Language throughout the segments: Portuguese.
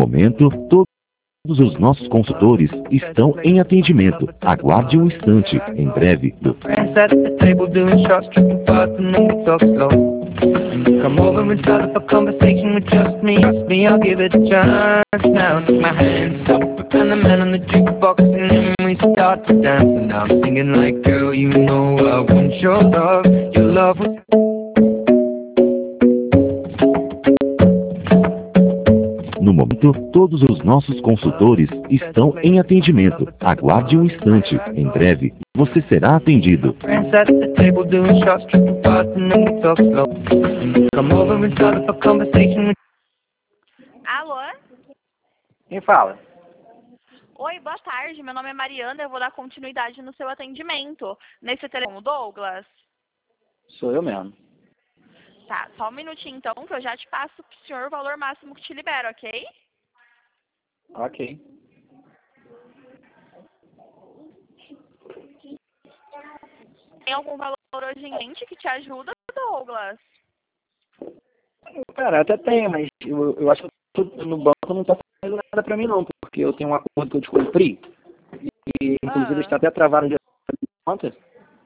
momento, todos os nossos consultores estão em atendimento. Aguarde um instante. Em breve. Friends at the table doing shots, tripping fast, and then we talk slow. And you come over and start up a conversation with just me. Trust me, I'll give it a chance. Now take my hand, so and the man on the jukebox, and then we start to dance. And I'm singing like, girl, you know I want your love. Your love was No momento, todos os nossos consultores estão em atendimento. Aguarde um instante. Em breve, você será atendido. friends at the table doing shots, tripping fast, and then we talk slow. And you come over and start up a conversation with... Alô? Quem fala? Oi, boa tarde. Meu nome é Mariana. Eu vou dar continuidade no seu atendimento. Nesse telefone, Douglas? Sou eu mesmo. Tá, só um minutinho então, que eu já te passo pro senhor o valor máximo que te libero, ok? Ok. Tem algum valor hoje em mente que te ajuda, Douglas? Cara, até tem, mas eu acho que no banco não tá fazendo nada pra mim não, porque eu tenho um acordo que eu descumpri. E inclusive está até travado de conta.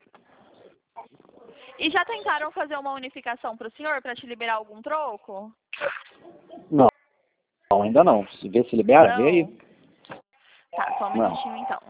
E já tentaram fazer uma unificação pro senhor para te liberar algum troco? Não, ainda não. Se vê se libera, vê aí. Tá, só um minutinho então.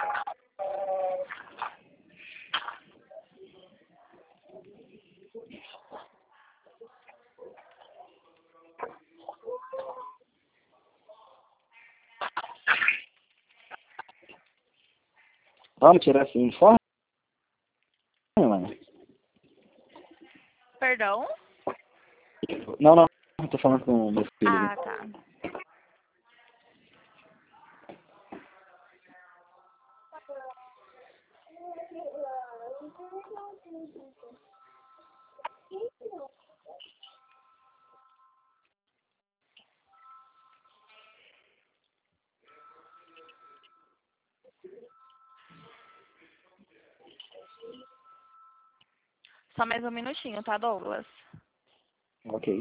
Vamos tirar esse uniforme, mano? Perdão? Não, eu tô falando com o meu filho. Ah, tá. Só mais um minutinho, tá, Douglas? Ok.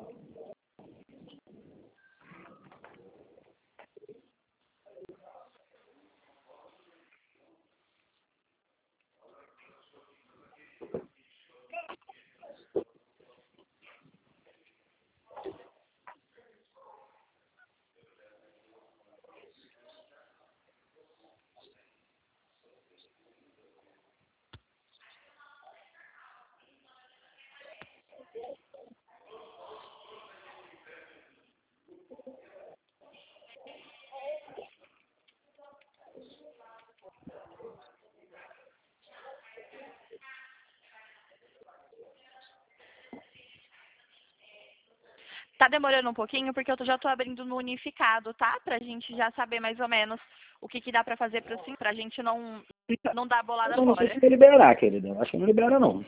Tá demorando um pouquinho porque eu já tô abrindo no unificado, tá? Pra gente já saber mais ou menos o que dá pra fazer pro sim, pra gente não dar bolada Eu não sei fora. se vai liberar, querida. Eu acho que não libera, não.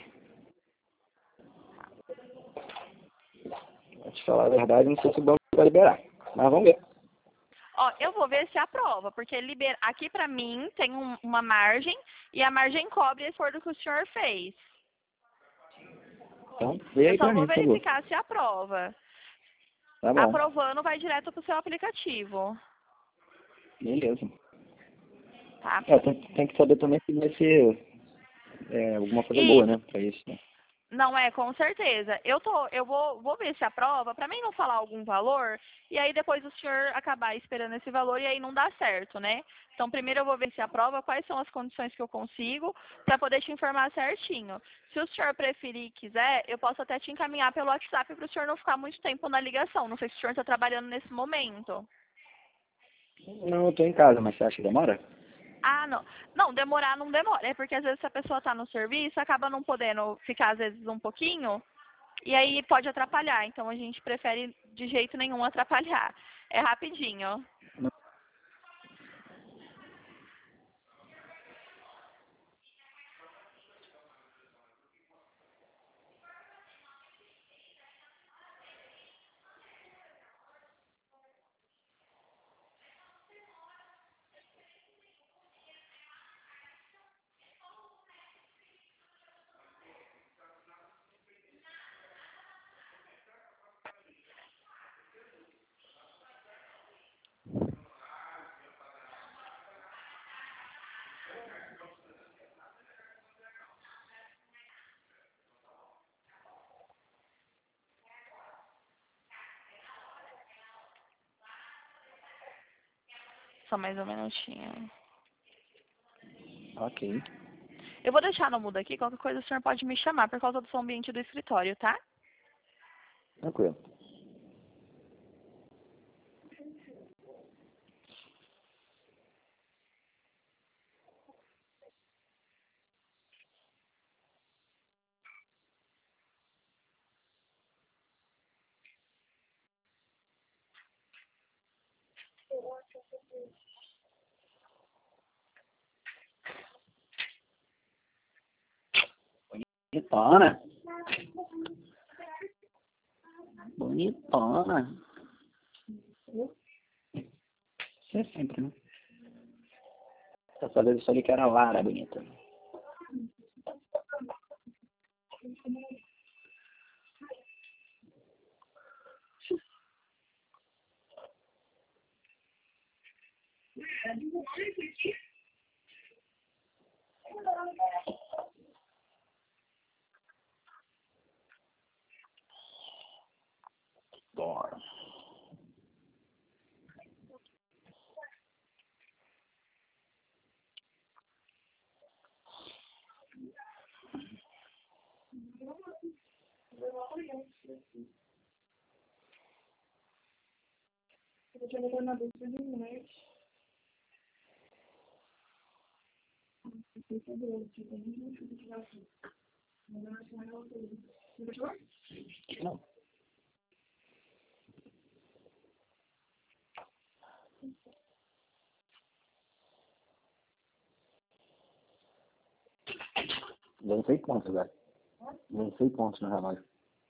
Pra te falar a verdade, não sei se o banco vai liberar. Mas vamos ver. Ó, eu vou ver se aprova, porque aqui pra mim tem uma margem e a margem cobre esse acordo que o senhor fez. Então, vê aí Eu só pra vou mim, por favor. verificar se aprova. Tá bom. Aprovando, vai direto pro seu aplicativo. Beleza. Tá? Tem que saber também se vai ser alguma coisa boa, né? Pra isso, né? Não é, com certeza. Eu vou ver se aprova, para mim não falar algum valor, e aí depois o senhor acabar esperando esse valor e aí não dá certo, né? Então, primeiro eu vou ver se aprova, quais são as condições que eu consigo, para poder te informar certinho. Se o senhor preferir e quiser, eu posso até te encaminhar pelo WhatsApp para o senhor não ficar muito tempo na ligação. Não sei se o senhor está trabalhando nesse momento. Não, eu tô em casa, mas você acha que demora? Ah, não. Não, demorar não demora. É porque às vezes se a pessoa está no serviço, acaba não podendo ficar às vezes um pouquinho, e aí pode atrapalhar. Então a gente prefere de jeito nenhum atrapalhar. É rapidinho. Só mais um minutinho. Ok. Eu vou deixar no mudo aqui, qualquer coisa o senhor pode me chamar por causa do som ambiente do escritório, tá? Tranquilo. Bonitona. Bonitona. Isso é sempre, né? Dessa vez eu só li que era Lara bonita. Bora. Não. Lancei pontos, velho. Lancei pontos no relógio.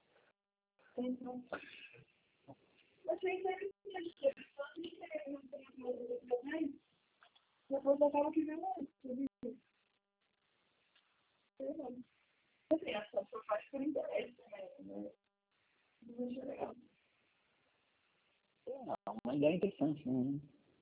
É uma ideia interessante, né?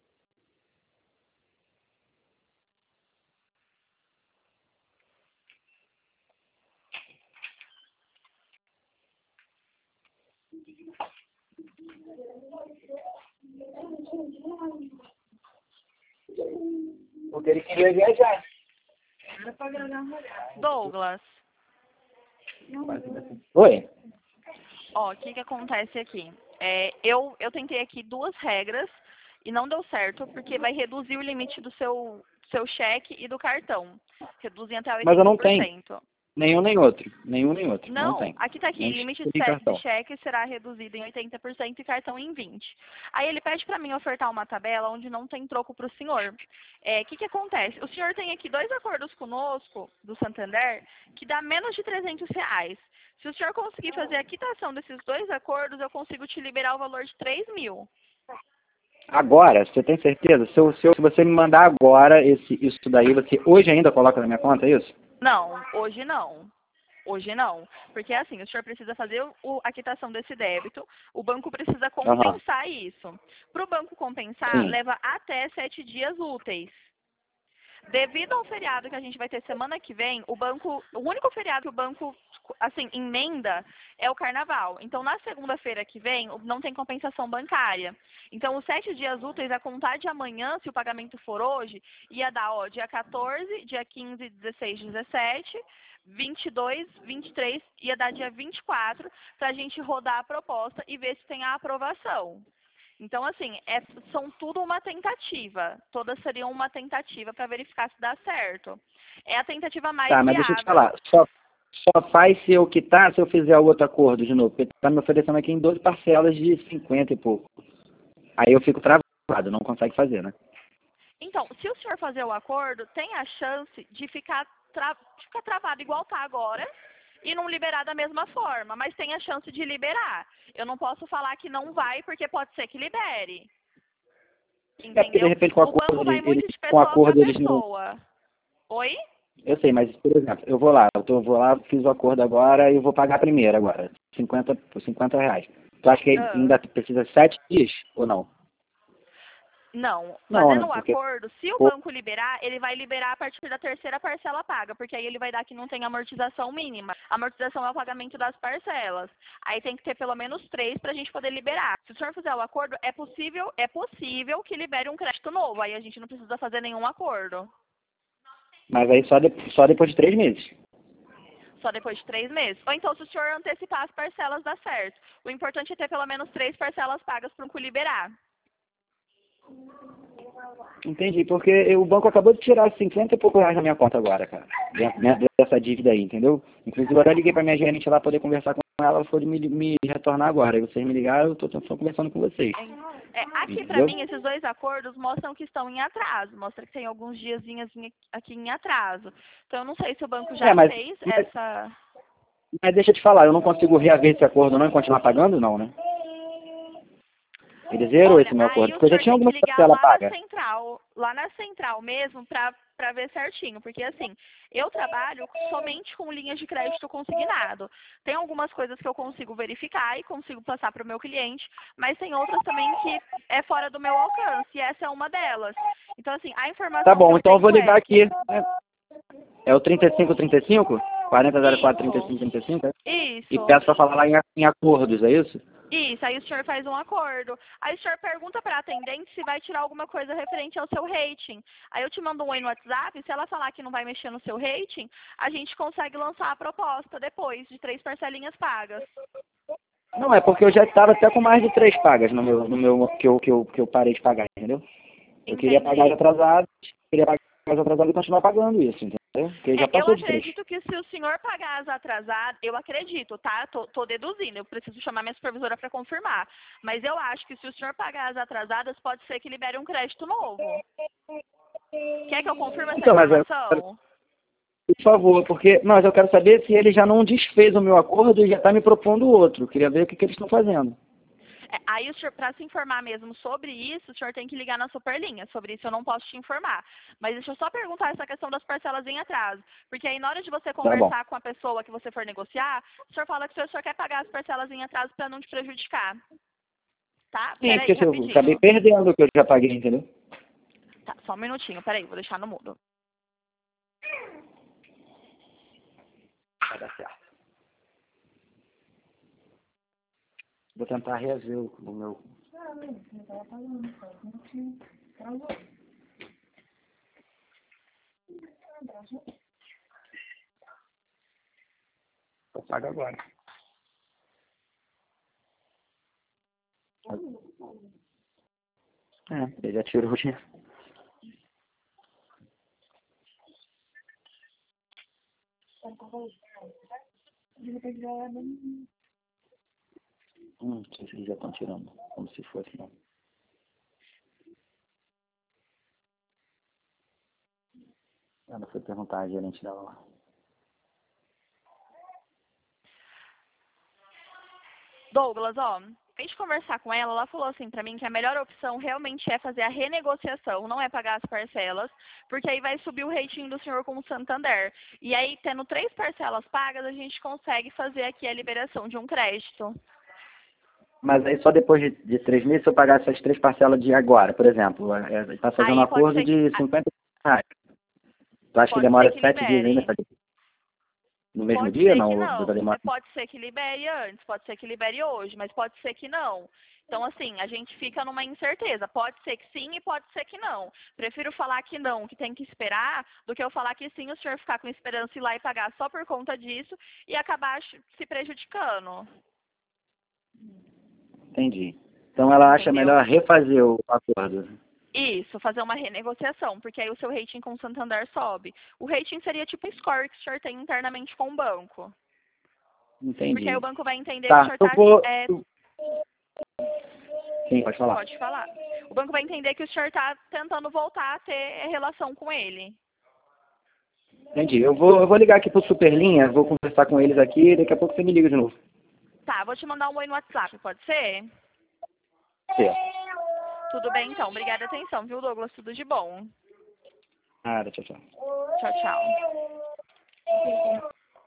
Porque ele queria viajar. Douglas, Oi. ó, o que acontece aqui? Eu tentei aqui 2 regras e não deu certo, porque vai reduzir o limite do seu cheque e do cartão. Reduzem até 80%. Mas eu não tenho. Nenhum nem outro. Nenhum nem outro. Não tem. Aqui tá aqui, Nem limite cheque de cartão. cheque será reduzido em 80% e cartão em 20%. Aí ele pede para mim ofertar uma tabela onde não tem troco para o senhor. O que acontece? O senhor tem aqui 2 acordos conosco, do Santander, que dá menos de R$300. Se o senhor conseguir fazer a quitação desses 2 acordos, eu consigo te liberar o valor de 3.000. Agora, você tem certeza? Se você me mandar agora isso daí, você hoje ainda coloca na minha conta, é isso? Não, hoje não. Hoje não. Porque assim, o senhor precisa fazer a quitação desse débito, o banco precisa compensar isso. Para o banco compensar, Sim. leva até 7 dias úteis. Devido ao feriado que a gente vai ter semana que vem, o único feriado que o banco, assim, emenda é o carnaval. Então, na segunda-feira que vem, não tem compensação bancária. Então, os 7 dias úteis, a contar de amanhã, se o pagamento for hoje, ia dar, ó, dia 14, dia 15, 16, 17, 22, 23, ia dar dia 24, para a gente rodar a proposta e ver se tem a aprovação. Então, assim, são tudo uma tentativa. Todas seriam uma tentativa para verificar se dá certo. É a tentativa mais Tá, mas viável. deixa eu te falar. Só faz se eu quitar, se eu fizer o outro acordo de novo. Porque tá me oferecendo aqui em 12 parcelas de 50 e pouco. Aí eu fico travado, não consegue fazer, né? Então, se o senhor fazer o acordo, tem a chance de ficar travado igual tá agora e não liberar da mesma forma, mas tem a chance de liberar. Eu não posso falar que não vai, porque pode ser que libere. Entendeu? É porque de repente com o acordo, banco vai muito de com o pessoa acordo para eles não... pessoa. Oi? Eu sei, mas, por exemplo, eu vou lá, fiz o acordo agora e eu vou pagar primeiro agora, por R$50. Tu acha que ainda precisa 7 dias ou não? Não, Não, fazendo né? o Porque acordo, se o banco liberar, ele vai liberar a partir da terceira parcela paga, porque aí ele vai dar que não tem amortização mínima. A amortização é o pagamento das parcelas. Aí tem que ter pelo menos 3 para a gente poder liberar. Se o senhor fizer o acordo, é possível que libere um crédito novo. Aí a gente não precisa fazer nenhum acordo. mas aí só depois de 3 meses. Só depois de 3 meses. Ou então, se o senhor antecipar as parcelas, dá certo. O importante é ter pelo menos 3 parcelas pagas para o banco liberar. Entendi, porque o banco acabou de tirar 50 e poucos reais da minha conta agora, cara. Dessa dívida aí, entendeu? Inclusive, eu até liguei pra minha gerente lá poder conversar com ela, ela foi me retornar agora. Aí vocês me ligaram, eu tô conversando com vocês. Aqui, para mim, esses 2 acordos mostram que estão em atraso. Mostra que tem alguns diazinhos aqui em atraso. Então, eu não sei se o banco já fez essa... Mas deixa eu te falar, eu não consigo reaver esse acordo não e continuar pagando, não, né? Ele zerou esse meu acordo, porque eu já tinha alguma parcela paga. Lá na central mesmo, para ver certinho, porque assim, eu trabalho somente com linhas de crédito consignado. Tem algumas coisas que eu consigo verificar e consigo passar para o meu cliente, mas tem outras também que é fora do meu alcance, e essa é uma delas. Então, assim, a informação Tá bom, que então eu vou ligar é... aqui. É o 3535? 4004-3535? Isso. E peço para falar lá em acordos, é isso? Isso, aí o senhor faz um acordo. Aí o senhor pergunta para a atendente se vai tirar alguma coisa referente ao seu rating. Aí eu te mando um oi no WhatsApp, se ela falar que não vai mexer no seu rating, a gente consegue lançar a proposta depois de 3 parcelinhas pagas. Não, é porque eu já estava até com mais de 3 pagas no meu que eu parei de pagar, entendeu? Eu queria pagar as atrasadas, e continuar pagando isso, entendeu? Porque já passou de 3. Eu acredito que se o senhor pagar as atrasadas, eu acredito, tá? Tô deduzindo, eu preciso chamar minha supervisora para confirmar. Mas eu acho que se o senhor pagar as atrasadas, pode ser que libere um crédito novo. Quer que eu confirme essa informação? Por favor, porque mas eu quero saber se ele já não desfez o meu acordo e já está me propondo outro. Queria ver o que eles estão fazendo. Aí, o senhor, para se informar mesmo sobre isso, o senhor tem que ligar na Superlinha. Sobre isso eu não posso te informar. Mas deixa eu só perguntar essa questão das parcelas em atraso. Porque aí, na hora de você conversar com a pessoa que você for negociar, o senhor fala que o senhor quer pagar as parcelas em atraso para não te prejudicar. Tá? Sim, Peraí, porque rapidinho. eu acabei perdendo o que eu já paguei, entendeu? Tá, só um minutinho. Peraí, vou deixar no mudo. Vai dar certo. Vou tentar reaver o meu... Eu pago agora. Ele já tirou o dinheiro. Não sei se eles já estão tirando, como se fosse, não. Ela foi perguntar a gerente dela lá. Douglas, ó, a gente conversar com ela, ela falou assim pra mim que a melhor opção realmente é fazer a renegociação, não é pagar as parcelas, porque aí vai subir o rating do senhor com o Santander. E aí, tendo 3 parcelas pagas, a gente consegue fazer aqui a liberação de um crédito. Mas aí só depois de 3 meses, se eu pagar essas 3 parcelas de agora, por exemplo, está fazendo um acordo de 50 reais. Tu acha que demora 7 dias ainda para no mesmo dia? Não, Pode ser que libere antes, pode ser que libere hoje, mas pode ser que não. Então, assim, a gente fica numa incerteza. Pode ser que sim e pode ser que não. Prefiro falar que não, que tem que esperar, do que eu falar que sim, o senhor ficar com esperança e ir lá e pagar só por conta disso e acabar se prejudicando. Entendi. Então ela acha melhor refazer o acordo. Isso, fazer uma renegociação, porque aí o seu rating com o Santander sobe. O rating seria tipo um score que o senhor tem internamente com o banco. Entendi. Porque aí o banco vai entender que o senhor Sim, pode falar. Pode falar. O banco vai entender que o senhor está tentando voltar a ter relação com ele. Entendi. Eu vou ligar aqui pro Superlinha, vou conversar com eles aqui e daqui a pouco você me liga de novo. Tá, vou te mandar um oi no WhatsApp, pode ser? Certo. Tudo bem, então. Obrigada pela atenção, viu, Douglas? Tudo de bom. Nada, tchau, tchau. Tchau, tchau.